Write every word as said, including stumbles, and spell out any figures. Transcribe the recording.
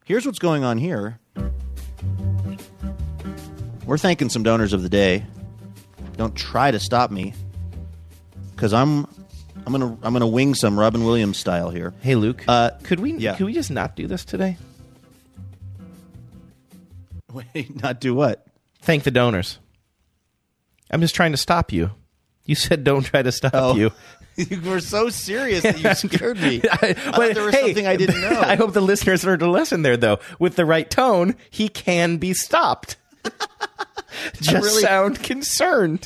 here's what's going on here. We're thanking some donors of the day. Don't try to stop me, because I'm I'm gonna I'm gonna wing some Robin Williams style here. Hey, Luke, uh, could we yeah. could we just not do this today? Wait, not do what? Thank the donors. I'm just trying to stop you. You said don't try to stop Oh. you. You were so serious that you scared me. I, I thought there was hey, something I didn't know. I hope the listeners learned a lesson there, though. With the right tone, he can be stopped. Just really- sound concerned.